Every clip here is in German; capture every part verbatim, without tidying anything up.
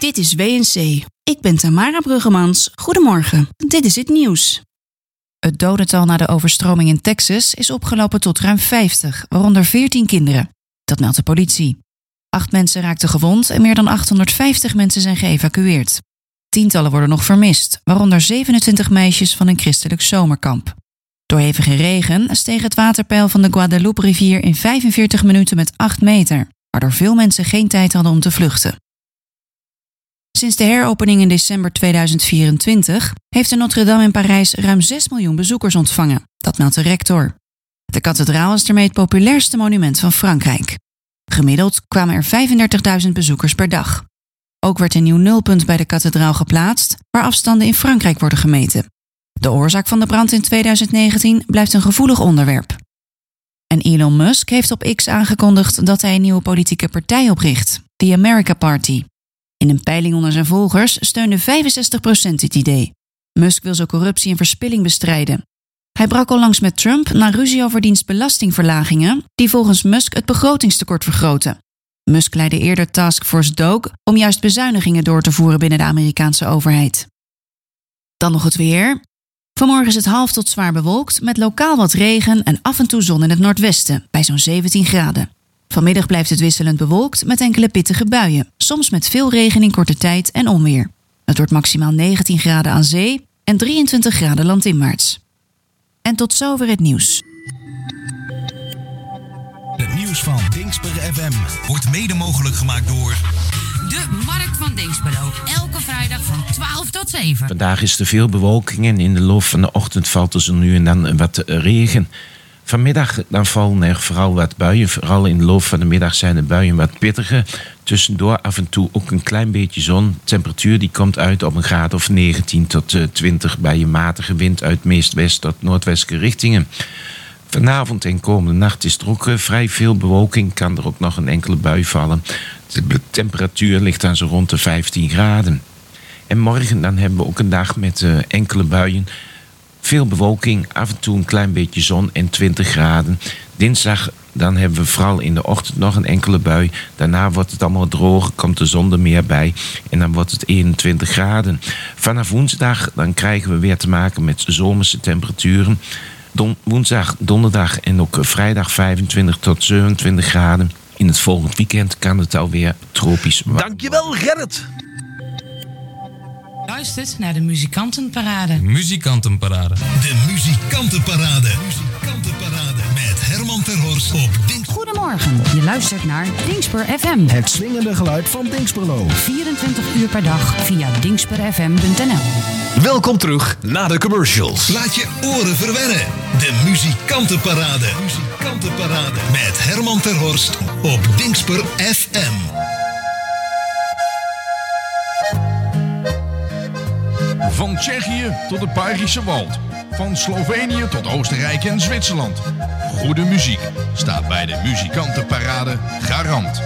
Dit is W N C. Ik ben Tamara Bruggemans. Goedemorgen. Dit is het nieuws. Het dodental na de overstroming in Texas is opgelopen tot ruim vijftig, waaronder veertien kinderen. Dat meldt de politie. Acht mensen raakten gewond en meer dan achthonderdvijftig mensen zijn geëvacueerd. Tientallen worden nog vermist, waaronder zevenentwintig meisjes van een christelijk zomerkamp. Door hevige regen steeg het waterpeil van de Guadalupe-rivier in vijfenveertig minuten met acht meter, waardoor veel mensen geen tijd hadden om te vluchten. Sinds de heropening in december tweeduizend vierentwintig heeft de Notre-Dame in Parijs ruim zes miljoen bezoekers ontvangen. Dat meldt de rector. De kathedraal is daarmee het populairste monument van Frankrijk. Gemiddeld kwamen er vijfendertigduizend bezoekers per dag. Ook werd een nieuw nulpunt bij de kathedraal geplaatst, waar afstanden in Frankrijk worden gemeten. De oorzaak van de brand in tweeduizend negentien blijft een gevoelig onderwerp. En Elon Musk heeft op X aangekondigd dat hij een nieuwe politieke partij opricht, The America Party. In een peiling onder zijn volgers steunde vijfenzestig procent dit idee. Musk wil zo corruptie en verspilling bestrijden. Hij brak al langs met Trump na ruzie over diens belastingverlagingen, die volgens Musk het begrotingstekort vergroten. Musk leidde eerder Task Force Dog om juist bezuinigingen door te voeren binnen de Amerikaanse overheid. Dan nog het weer. Vanmorgen is het half tot zwaar bewolkt met lokaal wat regen en af en toe zon in het noordwesten, bij zo'n zeventien graden. Vanmiddag blijft het wisselend bewolkt met enkele pittige buien, soms met veel regen in korte tijd en onweer. Het wordt maximaal negentien graden aan zee en drieëntwintig graden landinwaarts. En tot zover het nieuws. Het nieuws van Dingsper F M wordt mede mogelijk gemaakt door de Markt van Dinxperlo. Elke vrijdag van twaalf tot zeven. Vandaag is er veel bewolking en in de loop van de ochtend valt er zo nu en dan wat regen. Vanmiddag dan vallen er vooral wat buien. Vooral in de loop van de middag zijn de buien wat pittiger. Tussendoor af en toe ook een klein beetje zon. De temperatuur die komt uit op een graad of negentien tot twintig bij een matige wind uit meest west tot noordwestelijke richtingen. Vanavond en komende nacht is er ook vrij veel bewolking. Kan er ook nog een enkele bui vallen. De temperatuur ligt dan zo rond de vijftien graden. En morgen dan hebben we ook een dag met uh, enkele buien. Veel bewolking, af en toe een klein beetje zon en twintig graden. Dinsdag dan hebben we vooral in de ochtend nog een enkele bui. Daarna wordt het allemaal droog, komt de zon er meer bij. En dan wordt het eenentwintig graden. Vanaf woensdag dan krijgen we weer te maken met zomerse temperaturen. Don, woensdag, donderdag en ook vrijdag vijfentwintig tot zevenentwintig graden. In het volgend weekend kan het alweer tropisch warm. Dankjewel Gerrit. Luistert naar de Muzikantenparade. Muzikantenparade. De Muzikantenparade. Muzikantenparade met Herman Terhorst op Dings. Goedemorgen, je luistert naar Dingsper F M. Het swingende geluid van Dingsperlo. vierentwintig uur per dag via dingsper f m punt n l. Welkom terug na de commercials. Laat je oren verwennen. De Muzikantenparade. Muzikantenparade met Herman Terhorst op Dingsper F M. Van Tsjechië tot het Belgische Wald. Van Slovenië tot Oostenrijk en Zwitserland. Goede muziek staat bij de Muzikantenparade garant.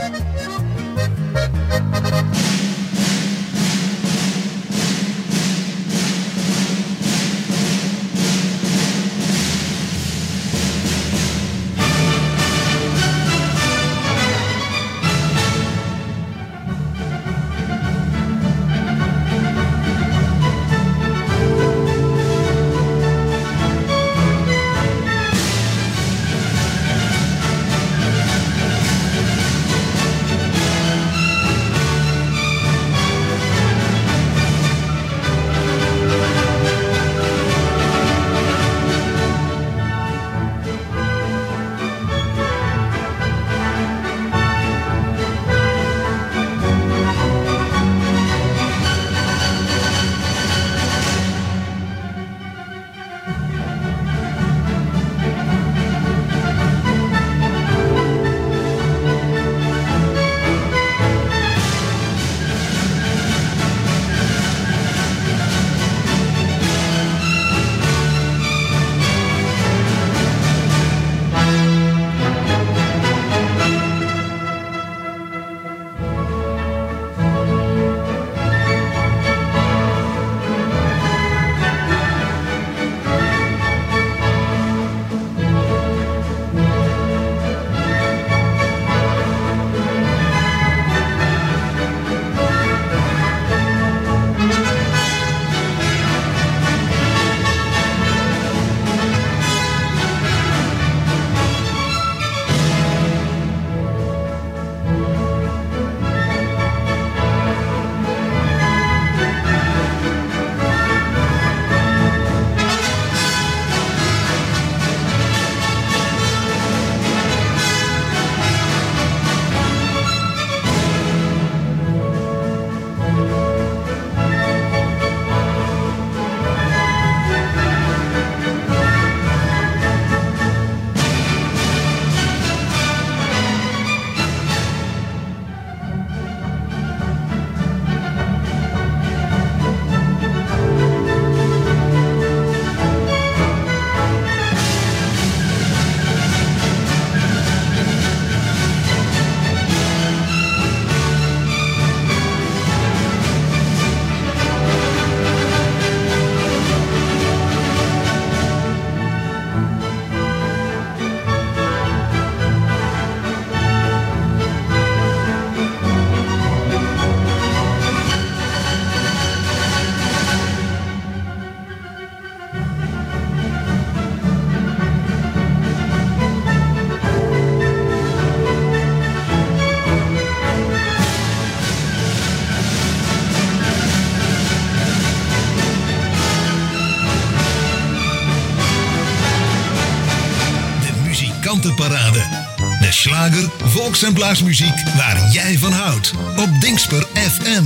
Schlager, volks- en blaasmuziek waar jij van houdt. Op Dingsper F M.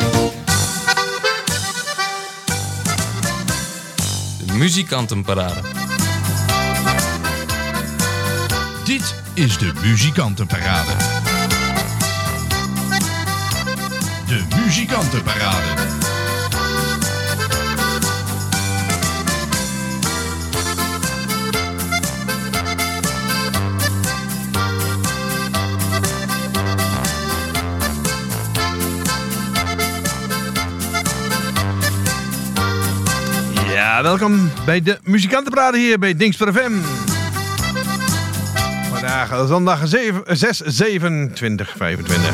De muzikantenparade. Dit is de muzikantenparade. De muzikantenparade. Ja, welkom bij de muzikantenparade hier bij Dingsper F M. Vandaag zondag zes zeven twintig vijfentwintig.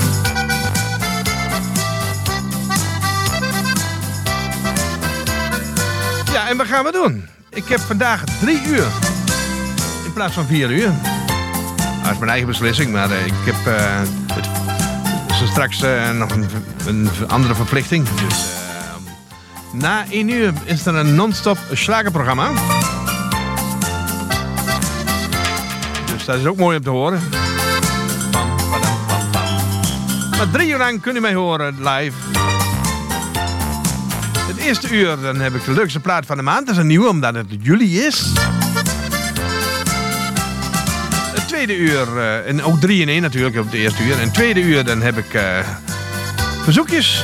Ja, en wat gaan we doen? Ik heb vandaag drie uur in plaats van vier uur. Dat is mijn eigen beslissing, maar uh, ik heb uh, het, zo straks uh, nog een, een andere verplichting. Dus uh, na één uur is er een non-stop slagerprogramma. Dus dat is ook mooi om te horen. Pam, padam, pam, pam. Maar drie uur lang kun je mij horen live. Het eerste uur dan heb ik de leukste plaat van de maand. Dat is een nieuwe, omdat het juli is. Het tweede uur, uh, en ook drie in één natuurlijk op het eerste uur. En het tweede uur dan heb ik uh, verzoekjes.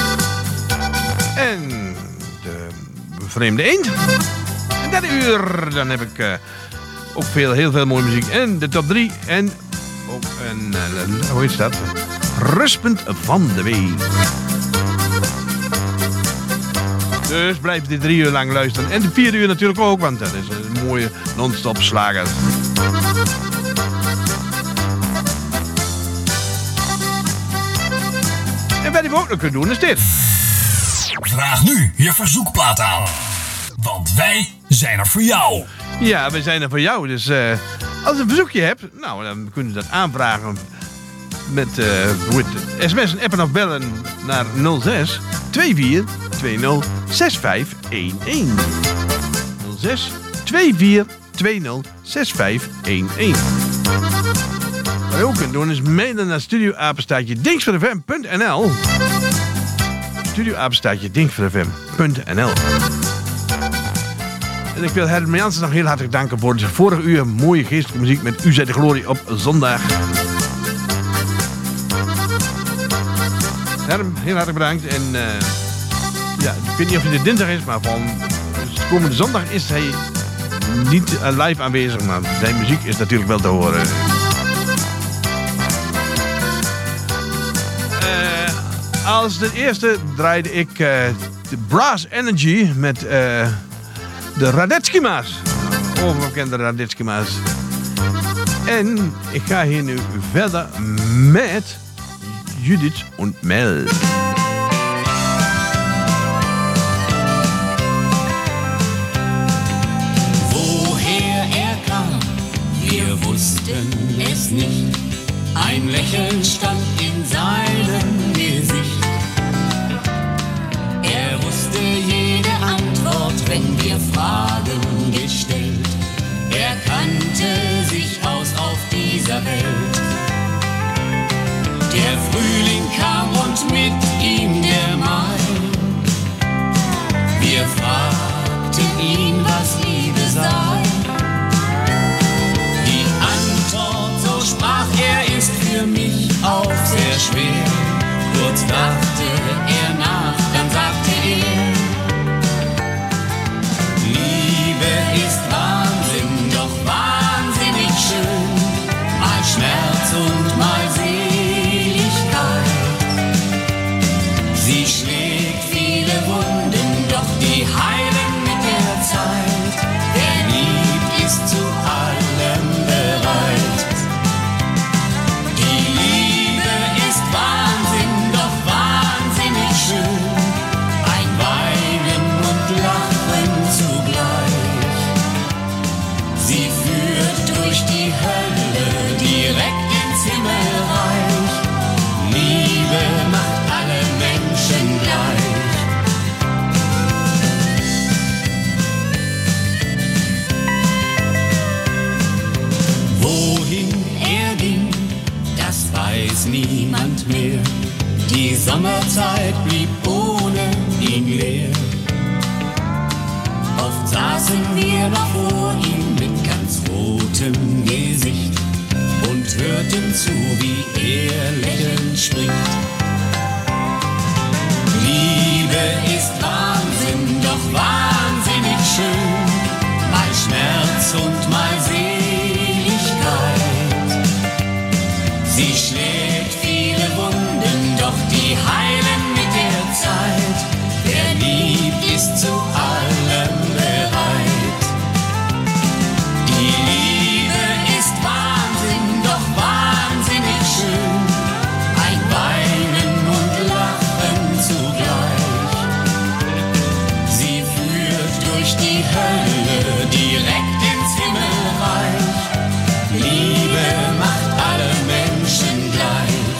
En de vreemde eend. En derde uur dan heb ik uh, ook veel, heel veel mooie muziek. En de top drie. En ook een, uh, hoe heet dat? Rustpunt van de week. Dus blijf dit drie uur lang luisteren. En de vierde uur natuurlijk ook, want dat is een mooie non-stop slager. En wat we ook nog kunnen doen is dit. Vraag nu je verzoekplaat aan. Want wij zijn er voor jou. Ja, we zijn er voor jou. Dus uh, als je een verzoekje hebt, nou, dan kun je dat aanvragen met uh, sms'en, appen of bellen naar nul zes twee vier twee nul zes vijf een een. nul zes twee vier twee nul zes vijf een een. Wat je ook kunt doen is mailen naar studioapenstaatje dingsperfm punt n l. studioapenstaatje dingsperfm punt n l. En ik wil Herman Jansen nog heel hartelijk danken voor de vorige uur mooie geestelijke muziek met U Zij de Glorie op zondag. Herm, heel hartelijk bedankt. En uh, ja, ik weet niet of hij de dinsdag is, maar van dus komende zondag is hij niet uh, live aanwezig. Maar zijn muziek is natuurlijk wel te horen. Uh, als de eerste draaide ik uh, de Brass Energy met uh, de Radetzky-maas. Overbekende Radetzky-maas. En ik ga hier nu verder met Judith und Mel. Woher er kam, wir wussten es nicht. Ein Lächeln stand in seinem Gesicht. Er wusste jede Antwort, wenn wir Fragen gestellt. Er kannte sich aus auf dieser Welt. Der Frühling kam und mit ihm der Mai. Wir fragten ihn, was Liebe sei. Die Antwort, so sprach er, ist für mich auf Die Sommerzeit blieb ohne ihn leer. Oft saßen wir noch vor ihm mit ganz rotem Gesicht und hörten zu, wie er lächelnd spricht. Liebe ist Wahnsinn, doch wahnsinnig schön, mal Schmerz und mal Seligkeit. Sie schlägt viele Wunden, doch die heilen mit der Zeit. Wer liebt, ist zu allem bereit. Die Liebe ist Wahnsinn, doch wahnsinnig schön, ein Weinen und Lachen zugleich. Sie führt durch die Hölle direkt ins Himmelreich. Liebe macht alle Menschen gleich.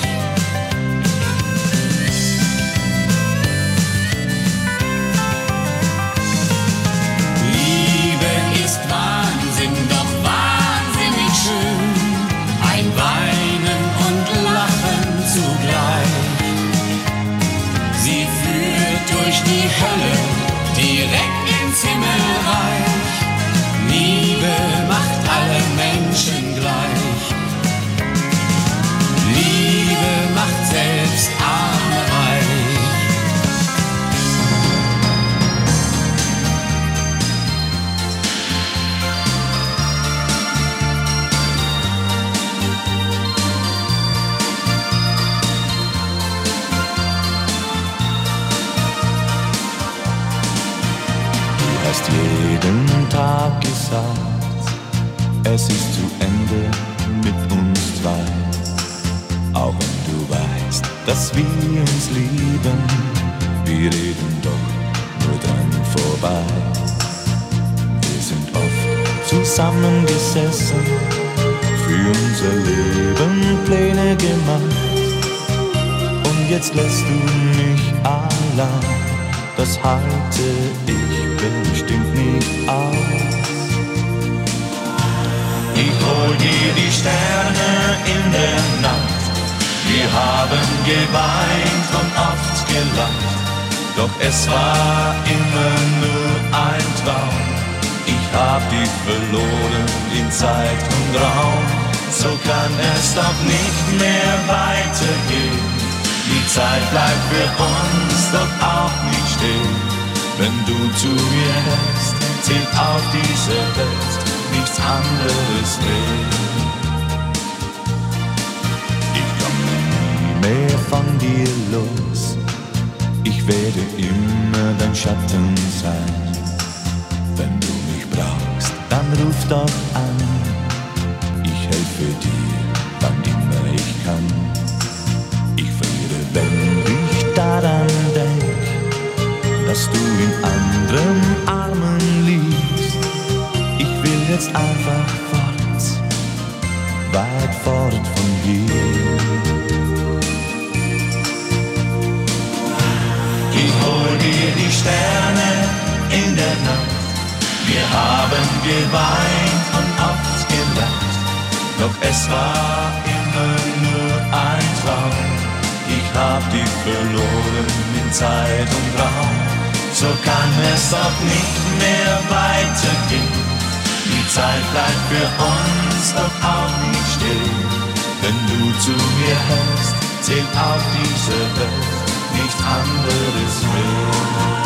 Liebe ist Wahnsinn, doch wahnsinnig schön, ein Weinen und Lachen zugleich. Sie führt durch die Hölle direkt ins Himmelreich. Liebe macht alle Menschen gleich. Liebe macht selbst Arme reich. Du hast jeden Tag gesagt, es ist zu Ende mit uns zwei. Auch wenn du weißt, dass wir uns lieben, wir reden doch nur dran vorbei. Wir sind oft zusammengesessen, für unser Leben Pläne gemacht. Und jetzt lässt du mich allein, das halte ich bestimmt nicht aus. Ich hol dir die Sterne in der Nacht. Wir haben geweint und oft gelacht, doch es war immer nur ein Traum. Ich hab dich verloren in Zeit und Raum. So kann es doch nicht mehr weitergehen. Die Zeit bleibt für uns doch auch nicht stehen. Wenn du zu mir hältst, zählt auf dieser Welt nichts anderes mehr. Ich komme nie mehr von dir los. Ich werde immer dein Schatten sein. Wenn du mich brauchst, dann ruf doch an. Ich helfe dir, wann immer ich kann. Ich friere, wenn ich daran denk, dass du in anderen Armen liegst. Ich will jetzt einfach fort, weit fort von hier. Ich hol dir die Sterne in der Nacht. Wir haben geweint und oft gelacht, doch es war immer nur ein Traum. Ich hab dich verloren in Zeit und Raum. So kann es doch nicht mehr weitergehen. Die Zeit bleibt für uns doch auch nicht stehen. Wenn du zu mir hältst, zählt auf dieser Welt nichts anderes mehr.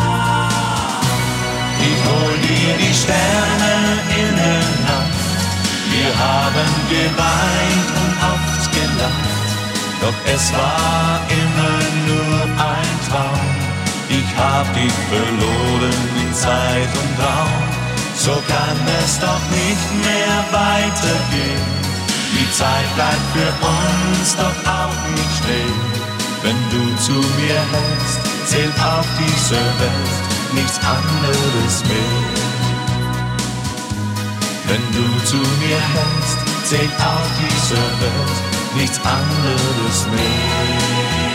Ich hol dir die Sterne in der Nacht. Wir haben geweint und oft gelacht, doch es war immer nur ein Traum. Ich hab dich verloren in Zeit und Raum. So kann es doch nicht mehr weitergehen. Die Zeit bleibt für uns doch auch nicht stehen. Wenn du zu mir hältst, zählt auf dieser Welt nichts anderes mehr. Wenn du zu mir hältst, zählt auf dieser Welt nichts anderes mehr.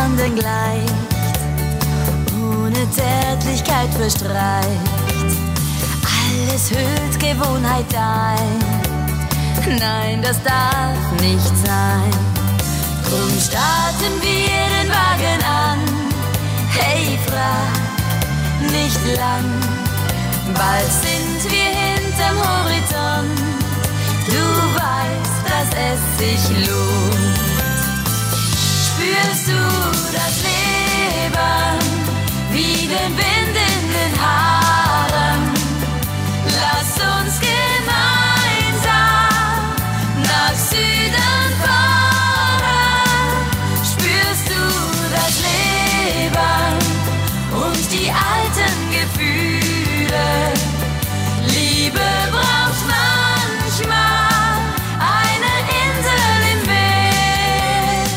niemanden gleicht, ohne Zärtlichkeit verstreicht. Alles hüllt Gewohnheit ein, nein, das darf nicht sein. Drum starten wir den Wagen an, hey, frag nicht lang, bald sind wir hinterm Horizont. Du weißt, dass es sich lohnt. Spürst du das Leben wie den Wind in den Haaren? Lass uns gemeinsam nach Süden fahren. Spürst du das Leben und die alten Gefühle? Liebe braucht manchmal eine Insel im Meer.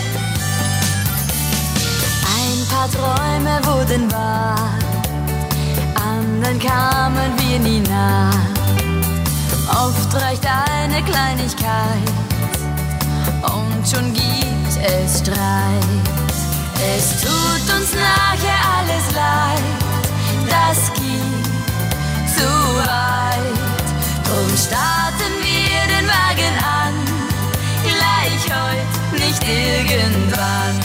Ein paar Träume wurden wahr, anderen kamen wir nie nah. Oft reicht eine Kleinigkeit und schon gibt es Streit. Es tut uns nachher alles leid, das geht zu weit. Drum starten wir den Wagen an, gleich heute, nicht irgendwann.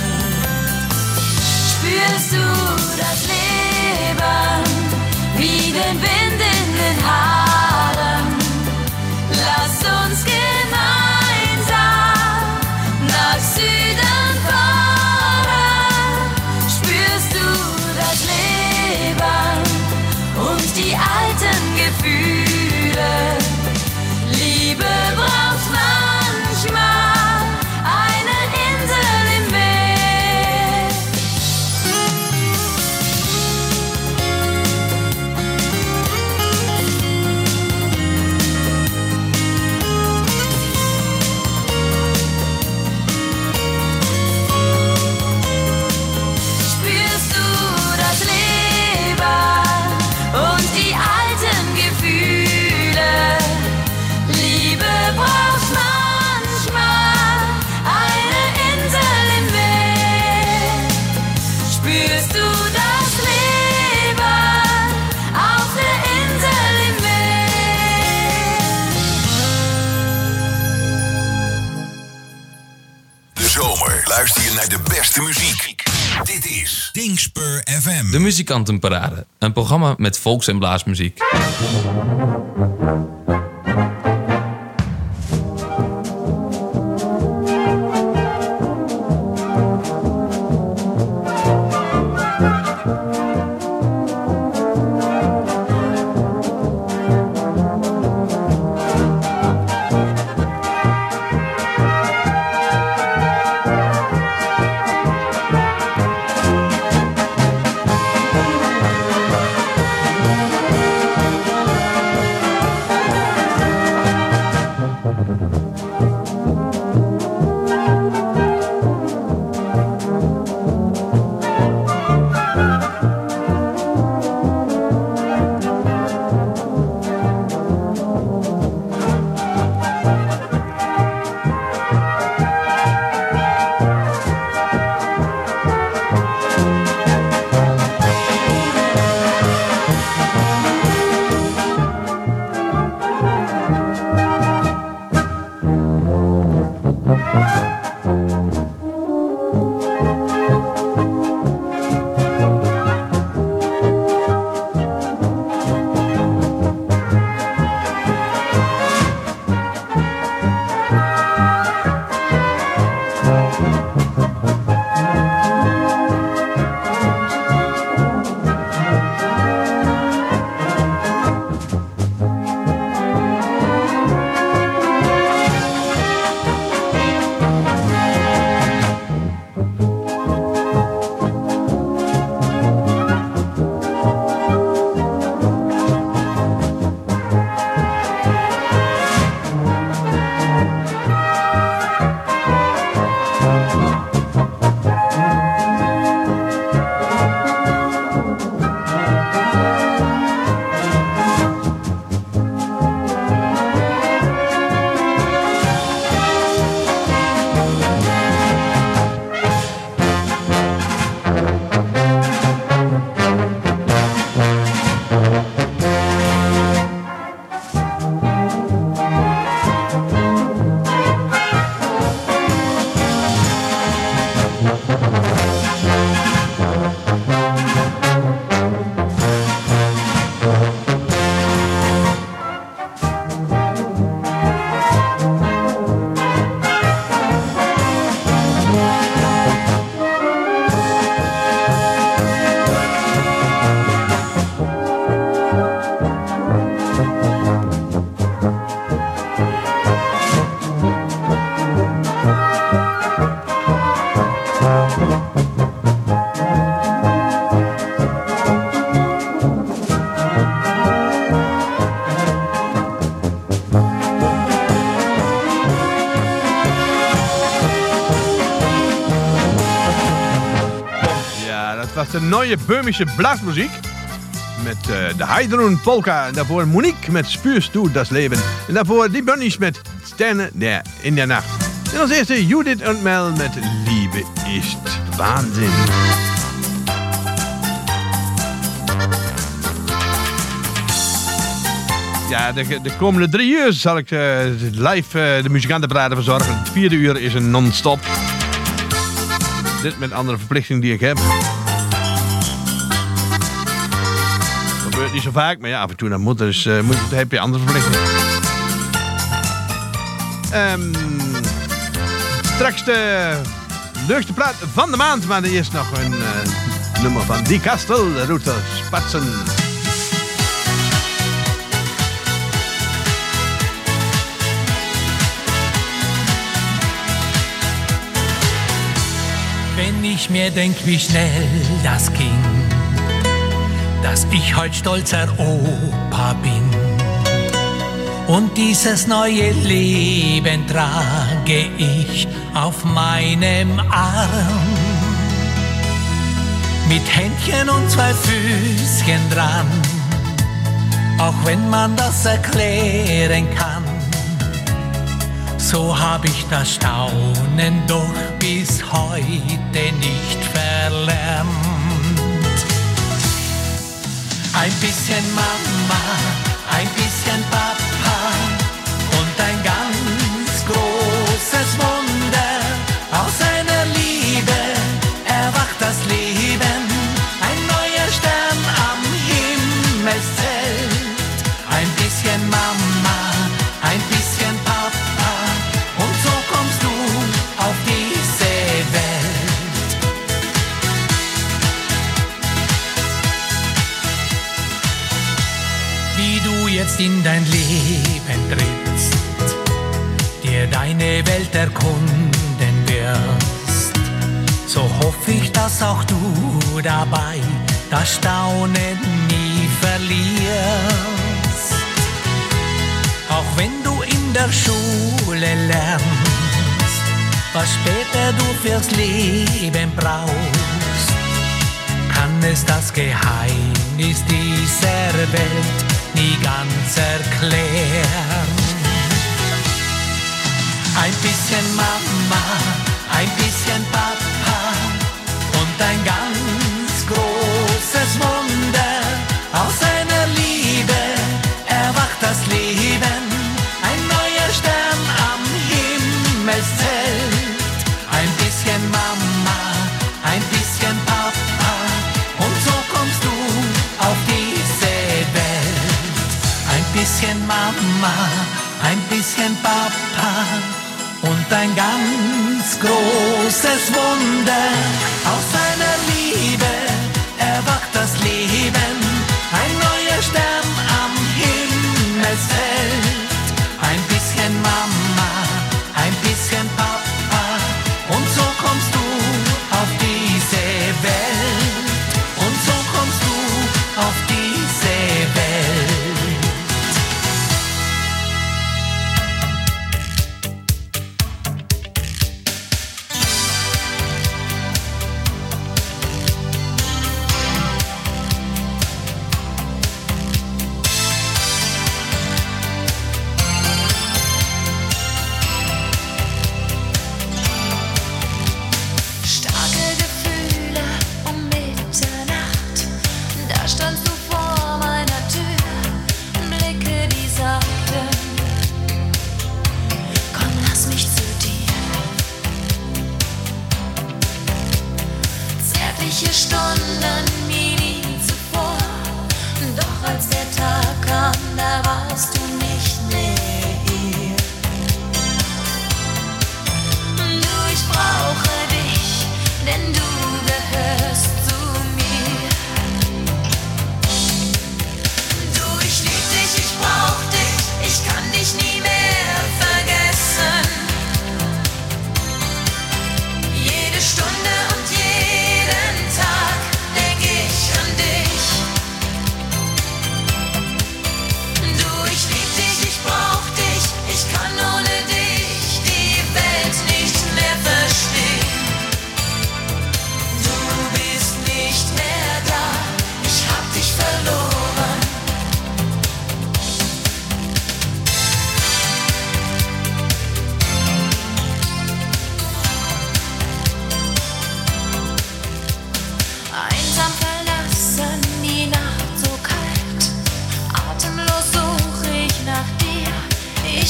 Spürst du das Leben wie den Wind in den Haaren? Lass uns gemeinsam nach Süden fahren. Spürst du das Leben und die alten Gefühle? Liebe braucht manchmal eine Insel im Meer. Spürst du das Leben und die alten Gefühle? Liebe braucht manchmal eine Insel im Meer. Spürst du das Leben auf der Insel im Meer? De zomer luister je naar de beste muziek. Dit is Dingspur F M. De Muzikantenparade, een programma met volks- en blaasmuziek. was de neue böhmische Blasmusik. Met uh, de Heidrun Polka. En daarvoor Monique met Spürst du das Leben. En daarvoor die Bunnies met Sterne der in der Nacht. En als eerste Judith en Mel met Liebe ist Wahnsinn. Ja, de, de komende drie uur zal ik uh, live uh, de muzikantenparade verzorgen. Het vierde uur is een non-stop. Dit met andere verplichtingen die ik heb. Dat gebeurt niet zo vaak, maar ja, af en toe dan moet, dus, uh, moet, heb je andere verplichtingen. Um, straks de leukste plaat van de maand, maar eerst nog een uh, nummer van Die Kastel, Route Spatsen. Wenn ich mir denk, wie schnell das ging, dass ich heut stolzer Opa bin und dieses neue Leben trage ich auf meinem Arm. Mit Händchen und zwei Füßchen dran, auch wenn man das erklären kann. So hab ich das Staunen doch bis heute nicht verlernt. Ein bisschen Mama, ein bisschen Papa und ein ganz großes Wunder. Aus seiner Liebe erwacht das Leben, ein neuer Stern am Himmelszelt. Ein bisschen Mama, ein bisschen Papa. Auf diese Welt. Wie du jetzt in dein Leben trittst, dir deine Welt erkunden wirst, so hoffe ich, dass auch du dabei das Staunen nie verlierst. Auch wenn du in der Schule lernst, was später du fürs Leben brauchst, kann es das Geheimnis dieser Welt nie ganz erklären. Ein bisschen Mama, ein bisschen Papa und ein ganz großes Wunder. Aus seiner Liebe erwacht das Leben, ein neuer Stern am Himmelszelt. Ein bisschen Mama, ein bisschen Papa und so kommst du auf diese Welt. Ein bisschen Mama, ein bisschen Papa und ein ganz großes Wunder. Aus seiner Liebe erwacht das Leben, ein neuer Stern am Himmelszelt. Ein bisschen Mama, ein bisschen Papa. Und so kommst du auf diese Welt. Und so kommst du auf diese Welt. Stunde und jeden Tag denk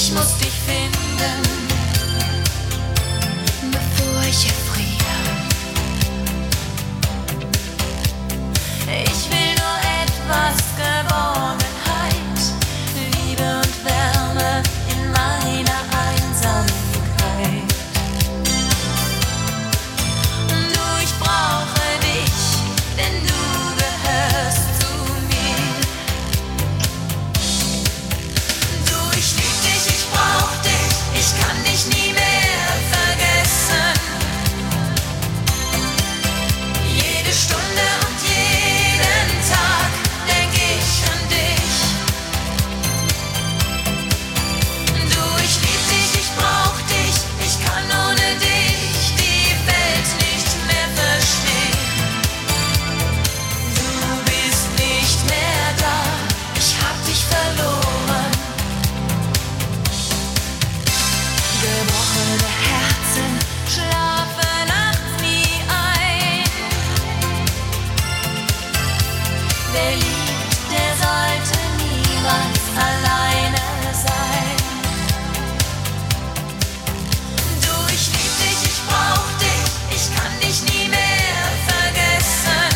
Ich muss dich finden, bevor ich erfriere. Ich will nur etwas Geborgenheit, Liebe und Wärme in meiner Einsamkeit. Du, ich brauche dich, denn du gehörst zu mir. Du, ich lieb dich, ich brauch dich, ich kann dich nie mehr vergessen. Jede Stunde und jeden Tag denk ich an dich. Du, ich lieb dich, ich brauch dich, ich kann ohne dich die Welt nicht mehr verstehen. Du bist nicht mehr da, ich hab dich verloren. Gebrochene Herzen schlafen nachts nie ein. Wer liebt, der sollte niemals alleine sein. Du, ich lieb dich, ich brauch dich, ich kann dich nie mehr vergessen.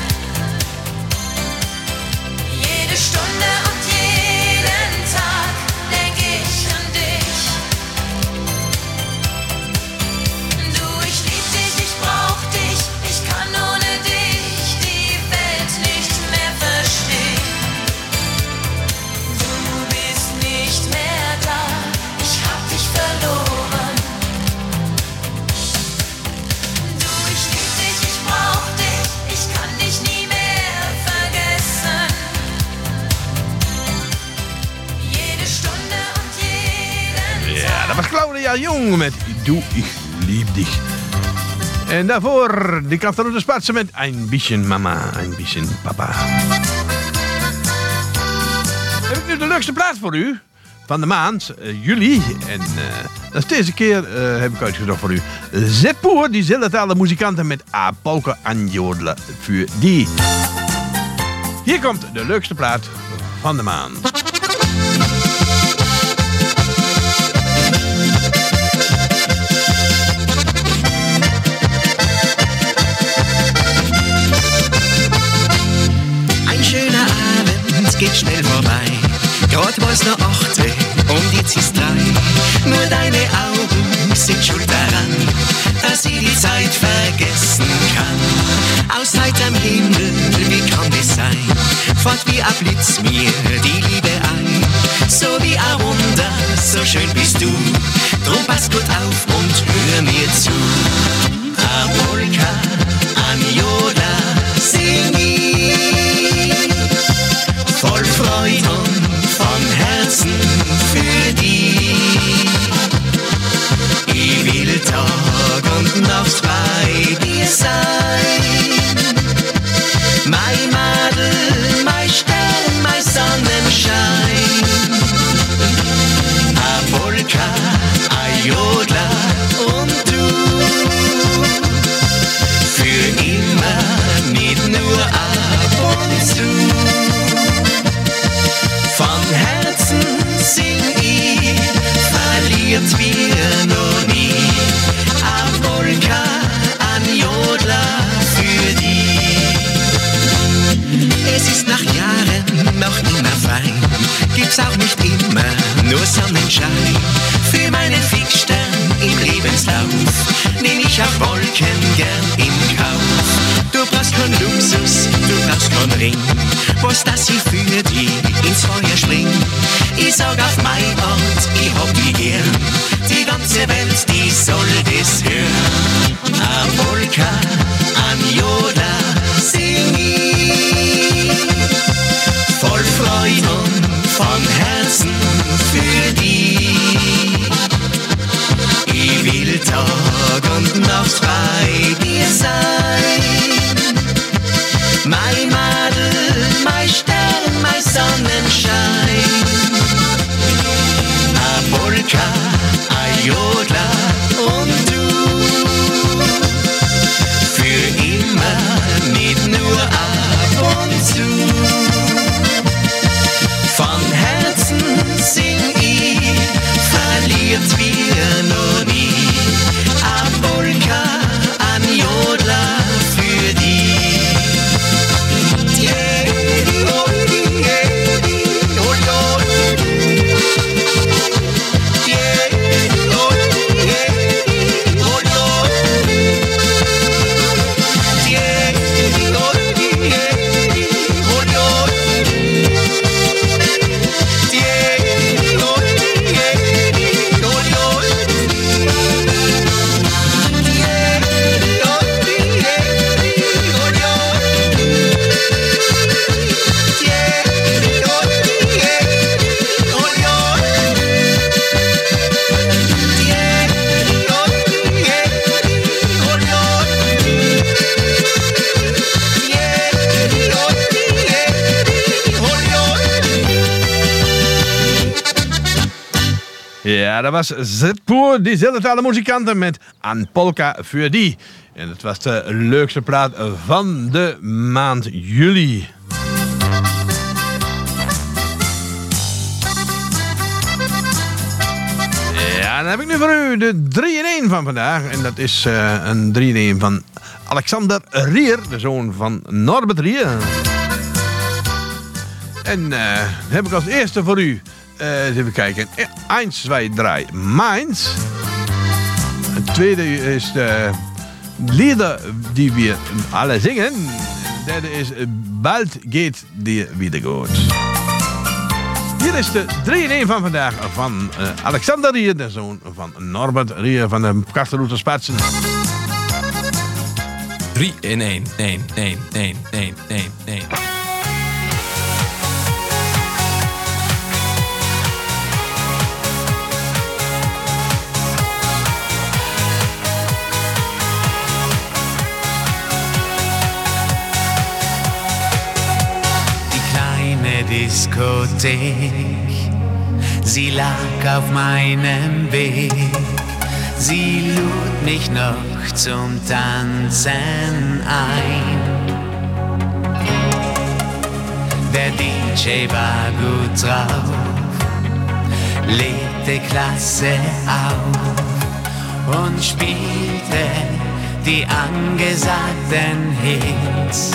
Jede Stunde und jeden Tag denk ich an dich. Du, ich lieb dich, ich brauch dich, ich kann ohne dich die Welt nicht mehr verstehen. Du bist nicht mehr da, ich hab dich verloren. Du, ich lieb dich, ich brauch dich, ich kann dich nie mehr vergessen. Jede Stunde und jeden Ja, dat was Claudia Jong met Du, ich lieb dich. En daarvoor die Katholieke Spaatse met Ein bisschen Mama, ein bisschen Papa. Heb ik nu de leukste plaats voor u van de maand, uh, juli. En uh, dat is deze keer, uh, heb ik uitgezocht voor u, Zeppoer, die Zillertaler muzikanten met A Polka an Jodla voor die. Hier komt de leukste plaat van de maand. Ein schöner Abend geht schnell vorbei. Dort war's noch acht und jetzt ist drei. Nur deine Augen sind schuld daran, dass ich die Zeit vergessen kann. Aus heiterem Himmel, wie kann es sein? Fort wie ein Blitz mir die Liebe ein. So wie ein Wunder, so schön bist du. Drum pass gut auf und hör mir zu. A Polka an Jodla sing ich. Voll Freude und von Herzen für dich. Ich will Tag und Nacht bei dir sein. Mein Madel, mein Stern, mein Sonnenschein. A Polka, a Jodla und du. Für immer, nicht nur ab und zu. Von Herzen sing ich, verliert wir noch nie. A Polka an Jodla für dich. Es ist nach Jahren noch immer fein, gibt's auch nicht immer nur Sonnenschein. Für meinen Fixstern im Lebenslauf nehm ich auch Wolken gern in Kauf. Du brauchst keinen Luxus, du brauchst keinen Ring, was das ich für dich ins Feuer spring. Ich sag auf mein Ort, ich hab dich gern, die ganze Welt, die soll das hören. A Polka an Jodla sing ich, voll Freude und von Herzen für dich. Ich will Tag und Nacht bei dir sein. Mein Madel, mein Stern, mein Sonnenschein. A Polka, a Jodla und du. Für immer, nicht nur ab und zu. Von Herzen sing ich, Ja, dat was Zepur, die Zilvertale muzikanten met An Polka voor die. En het was de leukste plaat van de maand juli. Ja, dan heb ik nu voor u de drie in één van vandaag. En dat is uh, een drie in één van Alexander Rier, de zoon van Norbert Rier. En uh, heb ik als eerste voor u, uh, eens even kijken, één, twee, drie, Mainz. Het tweede is de Lieder die we alle zingen. De derde is Bald geht die wieder gut. Hier is de drie in één van vandaag van uh, Alexander Rier, de zoon van Norbert Rier van de Kastelroute Spatsen. drie in één, één, één, één, één, één, één. Diskothek, sie lag auf meinem Weg, sie lud mich noch zum Tanzen ein. Der D J war gut drauf, legte klasse auf und spielte die angesagten Hits.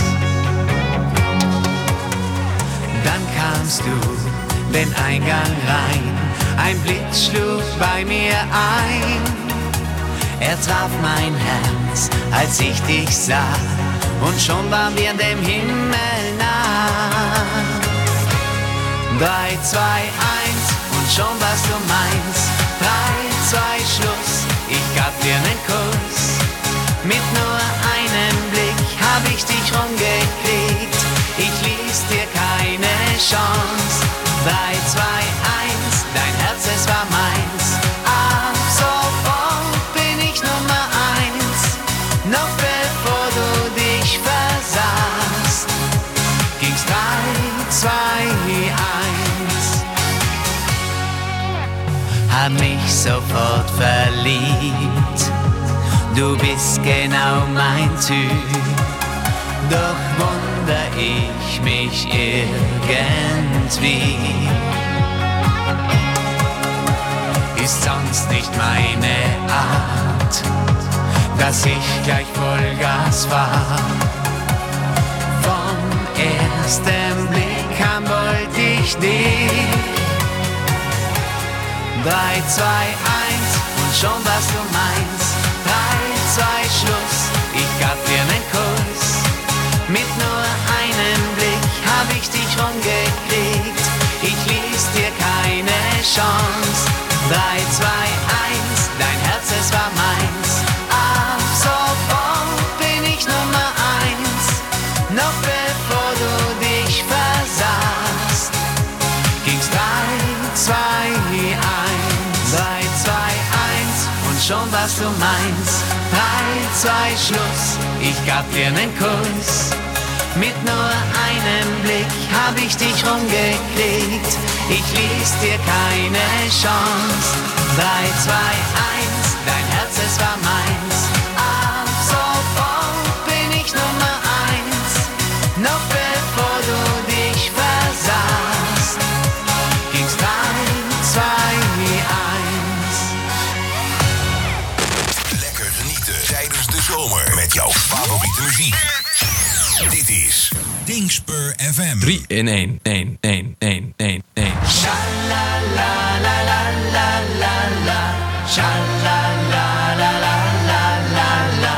Dann kamst du den Eingang rein, ein Blitz schlug bei mir ein. Er traf mein Herz, als ich dich sah, und schon waren wir dem Himmel nah. Drei, zwei, eins und schon warst du meins. Drei, zwei, Schluss, ich gab dir nen Kuss. Mit nur einem Blick hab ich dich rumgekriegt. Ich ließ dir keine Chance. Drei, zwei, eins, dein Herz, es war meins. Ab sofort bin ich Nummer eins. Noch bevor du dich versahst, ging's drei, zwei, eins. Hab mich sofort verliebt. Du bist genau mein Typ. Doch wunder ich mich irgendwie. Ist sonst nicht meine Art, dass ich gleich Vollgas fahr. Vom ersten Blick an wollte ich dich. Drei, zwei, eins und schon warst du meins. Drei, zwei, Schluss, ich gab dir nen Kuss. Mit nur einem Blick hab ich dich rumgekriegt. Ich ließ dir keine Chance. Drei, zwei, eins, dein Herz, es war meins. Ab sofort bin ich Nummer eins. Noch bevor du dich versahst, ging's drei, zwei, eins. Drei, zwei, eins und schon warst du meins. Drei, zwei, Schluss, ich gab dir nen Kuss. Mit nur einem Blick hab ich dich rumgekriegt. Ich ließ dir keine Chance. Drei, zwei, eins, dein Herz, es war meins. Ab sofort bin ich Nummer eins. Noch bevor du dich versahst, ging's drei, zwei, eins. Lekker genieten tijdens de zomer met jouw favoriete muziek. Dit is Dingspur F M. drie in één, één, één, één, één, één. Sha-la-la-la-la-la-la-la. Sha-la-la-la-la-la-la-la.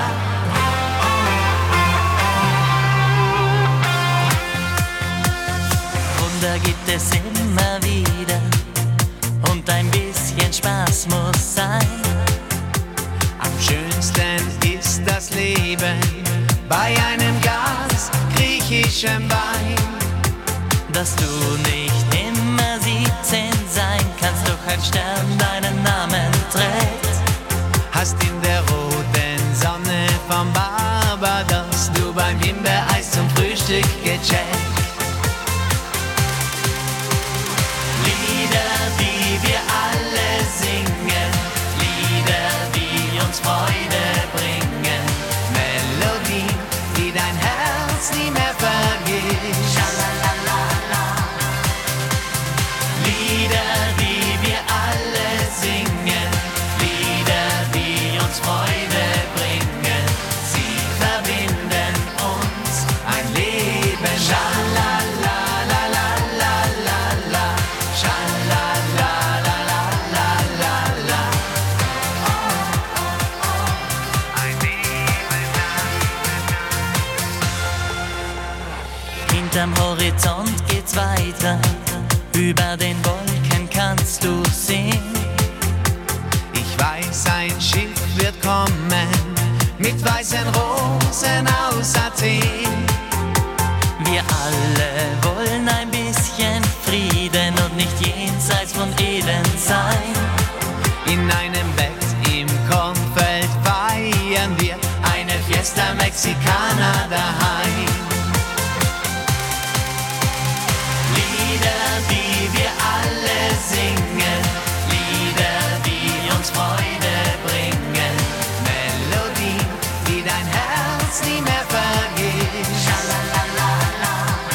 Wunder gibt es immer wieder und ein bisschen Spaß muss sein. Am schönsten ist das Leben bei einem Glas griechischem Wein. Dass du nicht immer siebzehn sein kannst, doch ein Stern deinen Namen trägt. Hast in der roten Sonne vom Barbados du beim Himbeereis zum Frühstück gecheckt. Lieder, die wir alle singen. Hinter den Wolken kannst du sehen. Ich weiß, ein Schiff wird kommen mit weißen Rosen aus Athen. Wir alle wollen ein bisschen Frieden und nicht jenseits von Eden sein. In einem Bett im Kornfeld feiern wir eine Fiesta Mexicana daheim. Lieder, die wir alle singen, Lieder, die uns Freude bringen, Melodien, die dein Herz nie mehr vergisst. Schalalala.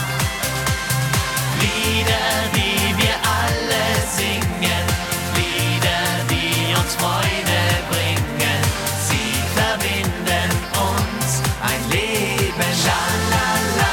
Lieder, die wir alle singen, Lieder, die uns Freude bringen, sie verbinden uns ein Leben. Schalalala.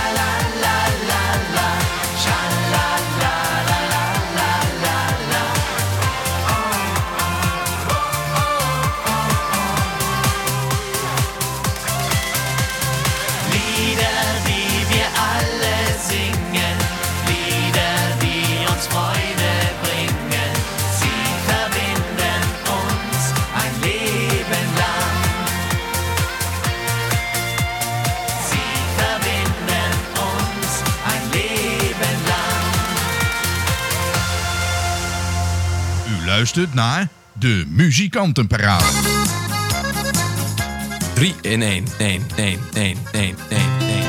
Luistert naar de Muzikantenparade. drie in één, één, één, één, één, één, één.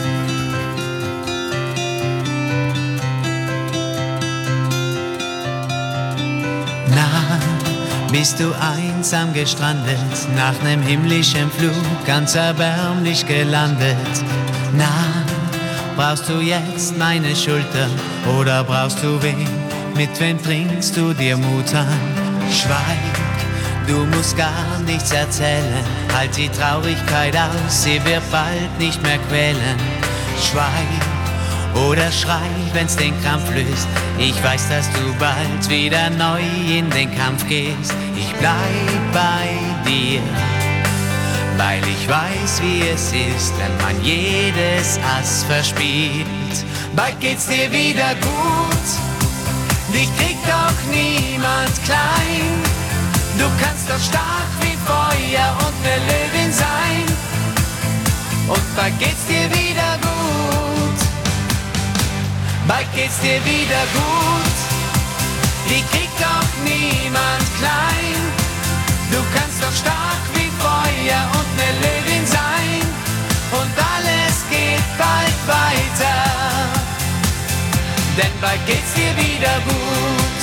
Na, bist du einsam gestrandet, nach nem himmlischen Flug ganz erbärmlich gelandet? Na, brauchst du jetzt meine Schulter oder brauchst du wen? Mit wem trinkst du dir Mut an? Schweig, du musst gar nichts erzählen. Halt die Traurigkeit aus, sie wird bald nicht mehr quälen. Schweig oder schrei, wenn's den Krampf löst. Ich weiß, dass du bald wieder neu in den Kampf gehst. Ich bleib bei dir, weil ich weiß, wie es ist, wenn man jedes Ass verspielt. Bald geht's dir wieder gut. Dich kriegt doch niemand klein. Du kannst doch stark wie Feuer und ne Löwin sein. Und bald geht's dir wieder gut. Bald geht's dir wieder gut. Dich kriegt doch niemand klein. Du kannst doch stark wie Feuer und ne Löwin sein. Und alles geht bald weiter. Denn bald geht's dir wieder gut.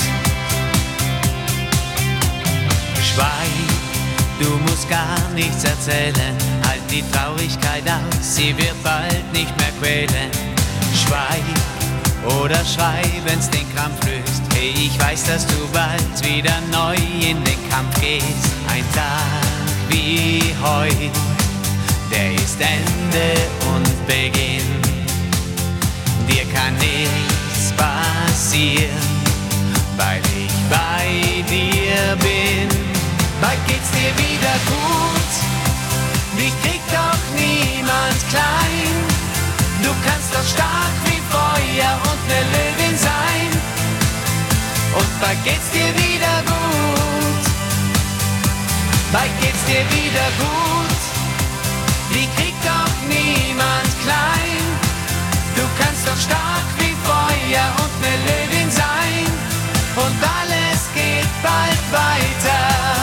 Schweig, du musst gar nichts erzählen. Halt die Traurigkeit aus, sie wird bald nicht mehr quälen. Schweig oder schrei, wenn's den Krampf löst. Hey, ich weiß, dass du bald wieder neu in den Kampf gehst. Ein Tag wie heut, der ist Ende und Beginn. Dir kann nichts passieren, weil ich bei dir bin. Bald geht's dir wieder gut, dich kriegt doch niemand klein. Du kannst doch stark wie Feuer und ne Löwin sein. Und bald geht's dir wieder gut, bald geht's dir wieder gut. Dich kriegt doch niemand klein. Du kannst doch stark wie Feuer und ne Löwin sein. Und alles geht bald weiter,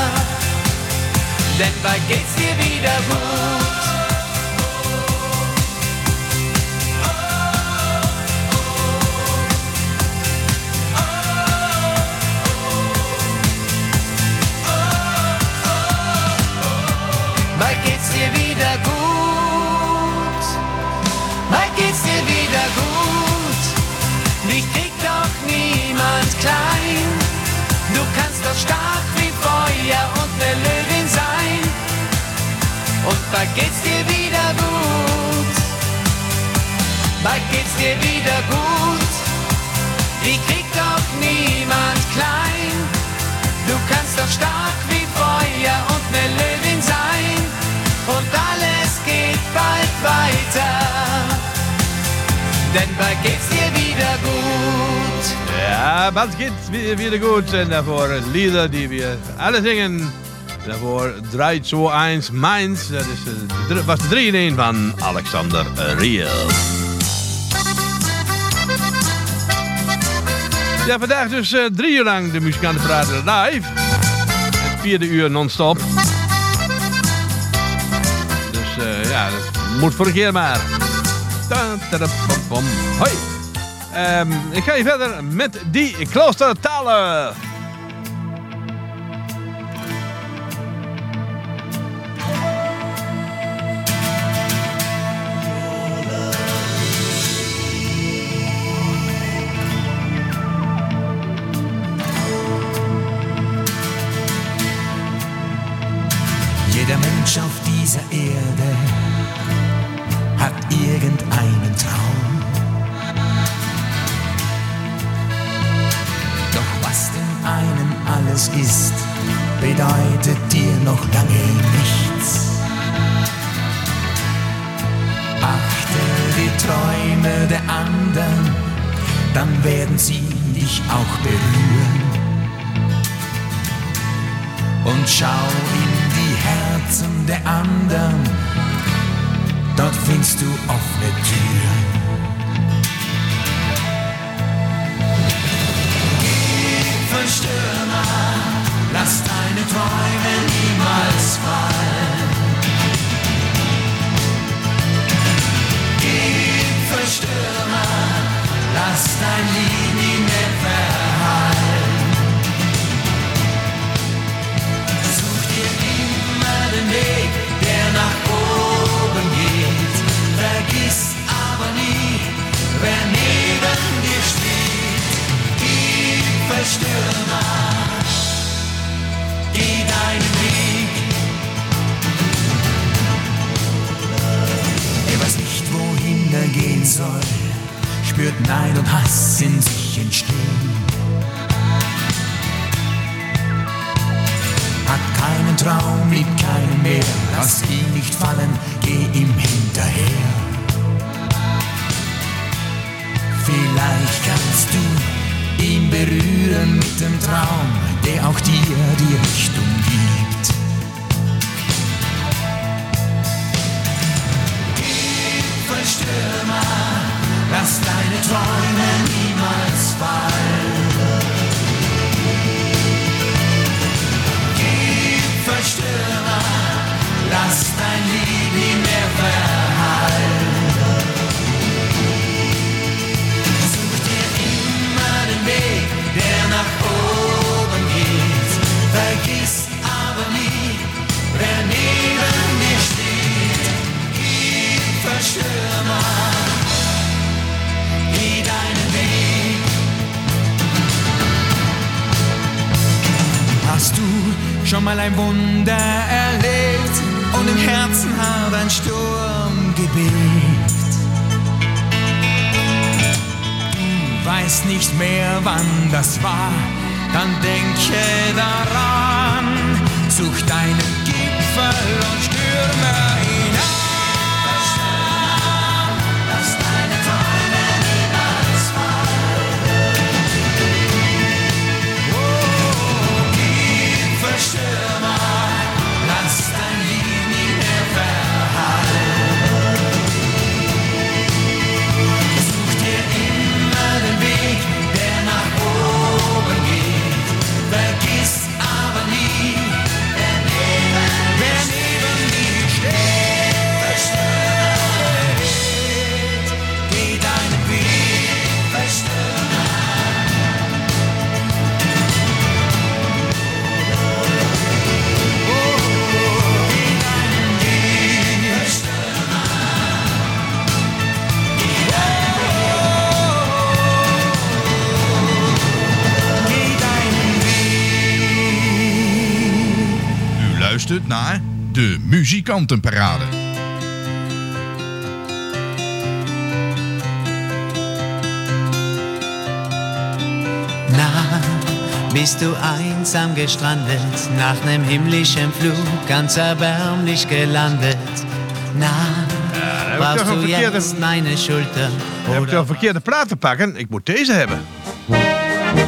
denn bald geht's dir wieder gut. Bald geht's dir wieder gut. Bald geht's dir wieder gut. Dich kriegt doch niemand klein. Du kannst doch stark wie Feuer und ne Löwin sein. Und bald geht's dir wieder gut. Bald geht's dir wieder gut. Dich kriegt doch niemand klein. Du kannst doch stark wie Feuer und ne Löwin sein. Und alles geht bald weiter, denn bald geht's dir wieder gut. Ja, Ja, was geht's wieder, wieder gut? Und davor Lieder, die wir alle singen. Daarvoor drei, zwei, eins, Mainz. Dat is, uh, was de drie in één van Alexander Riel. Ja, vandaag dus uh, drie uur lang de Muzikantenparade live. Het vierde uur non-stop. Dus uh, ja, dat moet voor een keer maar. Hoi. Um, ik ga je verder met die Kloostertalen. Jeder Mensch auf dieser Erde hat irgendeinen Traum. Doch was dem einen alles ist, bedeutet dir noch lange nichts. Achte die Träume der anderen, dann werden sie dich auch berühren. Und schau in die Herzen der anderen, dort findest du offene Türen. Gipfelstürmer, lass deine Träume niemals fallen. Gipfelstürmer, lass dein Lied nie mehr verhallen. Den Weg, der nach oben geht, vergiss aber nie, wer neben dir steht. Gipfelstürmer, geh deinen Weg. Wer weiß nicht, wohin er gehen soll, spürt Neid und Hass in sich entstehen. Hat keinen Traum, liebt keinen mehr, lass ihn nicht fallen, geh ihm hinterher. Vielleicht kannst du ihn berühren mit dem Traum, der auch dir die Richtung gibt. Gipfelstürmer, lass deine Träume niemals fallen. Gipfelstürmer, lass dein Lied nie mehr verhallen. Such dir immer den Weg, der nach oben geht. Vergiss aber nie, wer neben dir steht. Gipfelstürmer, geh deinen Weg. Hast du schon mal ein Wunder erlebt und im Herzen hat ein Sturm gebebt? Du weißt nicht mehr, wann das war, dann denke daran. Such deinen Gipfel und stürme ihn an. Lass deine Träume niemals fallen. Oh, Gipfelstürmer, lass dein Lied nie mehr verhallen. Such dir immer den Weg, der nach oben geht. Vergiss aber nie, wer neben, wer neben dir steht. Geh deinen Weg, Verstürmer. U luistert naar de Muzikantenparade. Na, bist du einsam gestrandet, nach nem himmlischen Flug ganz erbärmlich gelandet? Na, Ja, brauchst toch een du verkeerde- jetzt meine Schulter? Dan heb ik toch een verkeerde plaat te pakken. Ik moet deze hebben.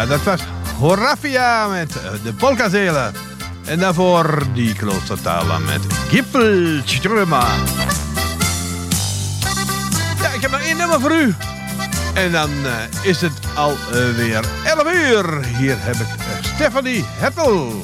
Ja, dat was Horatia met uh, de Polkazelen. En daarvoor die Kloostertaler met Gipfelströmer. Ja, ik heb nog één nummer voor u. En dan uh, is het alweer uh, elf uur. Hier heb ik uh, Stephanie Hettel.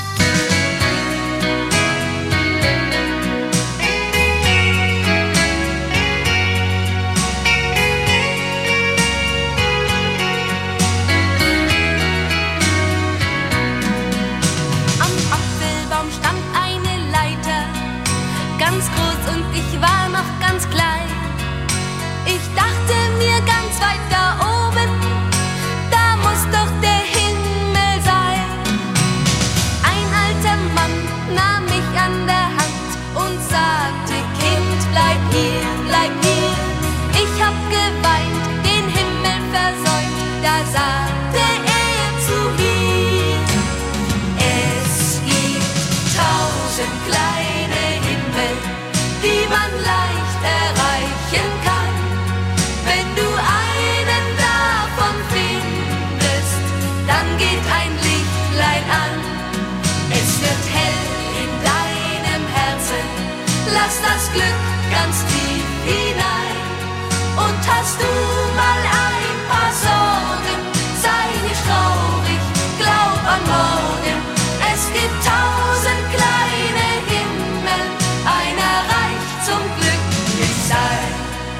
Ganz groß und ich war noch ganz klein. Ich dachte mir ganz weit da oben, da muss doch der Himmel sein. Ein alter Mann nahm mich an der Hand und sagte, Kind, bleib hier, bleib hier. Ich hab geweint, den Himmel versäumt, da sagte er zu mir. Es gibt tausend kleine Himmel, die man leicht erreichen kann. Wenn du einen davon findest, dann geht ein Lichtlein an. Es wird hell in deinem Herzen, lass das Glück ganz tief hinein. Und hast du mal ein paar Sorgen, sei nicht traurig, glaub an morgen. Es gibt tausend kleine Himmel, einer reicht zum Glücklichsein.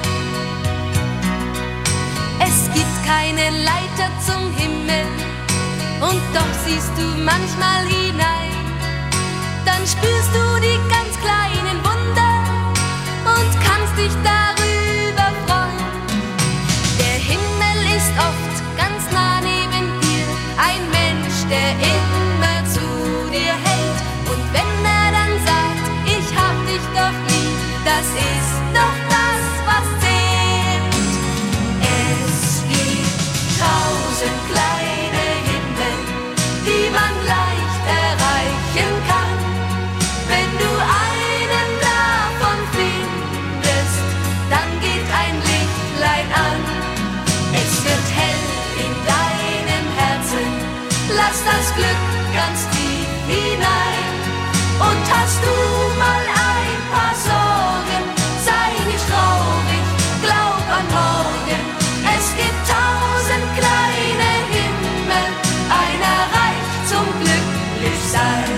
Es gibt keine Leiter zum Himmel, und doch siehst du manchmal hinein. Dann spürst du die ganz kleinen Wunder und kannst dich darüber freuen. Der Himmel ist oft ganz nah neben dir, ein Mensch, der immer zu dir hält. Und wenn er dann sagt, ich hab dich doch lieb, das ist doch das, was zählt. Es gibt tausend kleine Himmel, die man leicht erreichen kann. Wenn du einen davon findest, dann geht ein Lichtlein an. Es wird hell in deinem Herzen, lass das Glück ganz tief hinein. Und hast du mal ein paar Sorgen, sei nicht traurig, glaub an morgen. Es gibt tausend kleine Himmel, einer reicht zum Glücklichsein.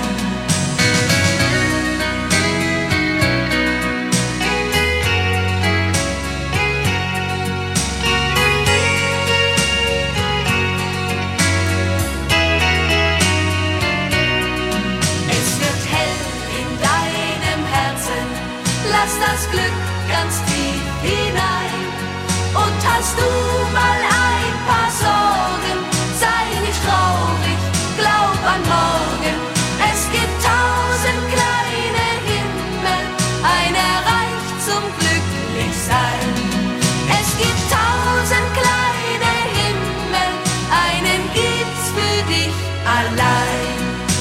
Lass das Glück ganz tief hinein. Und hast du mal ein paar Sorgen, sei nicht traurig, glaub an morgen. Es gibt tausend kleine Himmel, einer reicht zum Glücklichsein. Es gibt tausend kleine Himmel, einen gibt's für dich allein.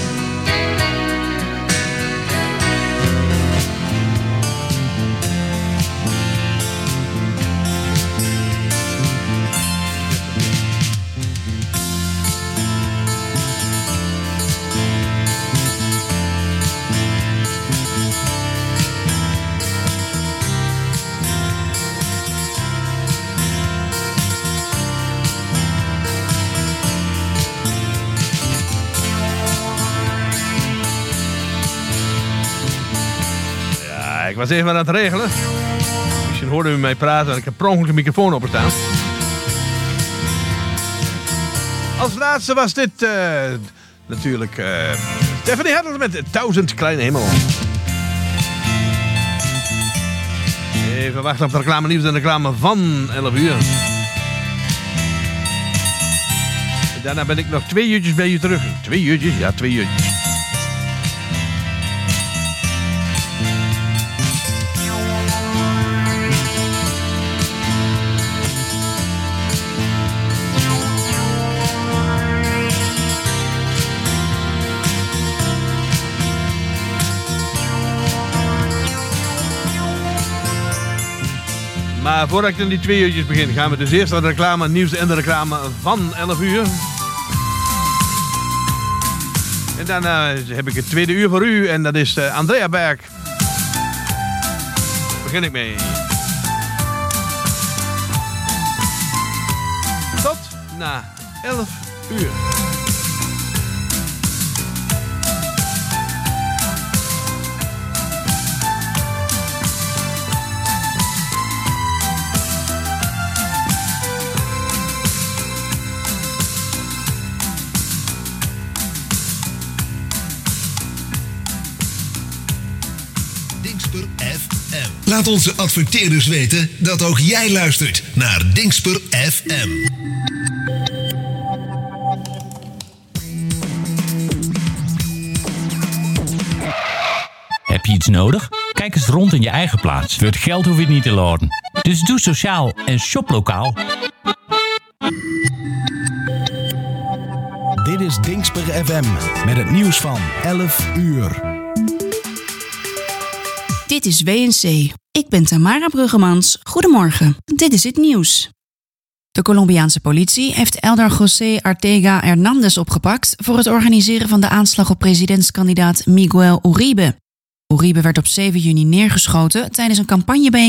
Ik was even aan het regelen. Misschien hoorde u mij praten en ik heb per ongeluk de microfoon openstaan. Als laatste was dit uh, natuurlijk uh, Stephanie Hettel met Duizend Kleine Himmel. Even wachten op de reclame nieuws en de reclame van elf uur. En daarna ben ik nog twee uurtjes bij u terug. Twee uurtjes? Ja, twee uurtjes. Maar voordat ik in die twee uurtjes begin, gaan we dus eerst naar de reclame, nieuws en de reclame van elf uur. En dan uh, heb ik het tweede uur voor u en dat is uh, Andrea Berg. Begin ik mee. Tot na elf uur. Dingsper F M. Laat onze adverteerders weten dat ook jij luistert naar Dingsper F M. Heb je iets nodig? Kijk eens rond in je eigen plaats. Voor het geld hoef je het niet te laden. Dus doe sociaal en shop lokaal. Dit is Dingsper F M met het nieuws van elf uur. Dit is W N C. Ik ben Tamara Bruggemans. Goedemorgen. Dit is het nieuws. De Colombiaanse politie heeft Eldar José Arteaga Hernández opgepakt voor het organiseren van de aanslag op presidentskandidaat Miguel Uribe. Uribe werd op zeven juni neergeschoten tijdens een campagnebijeenkomst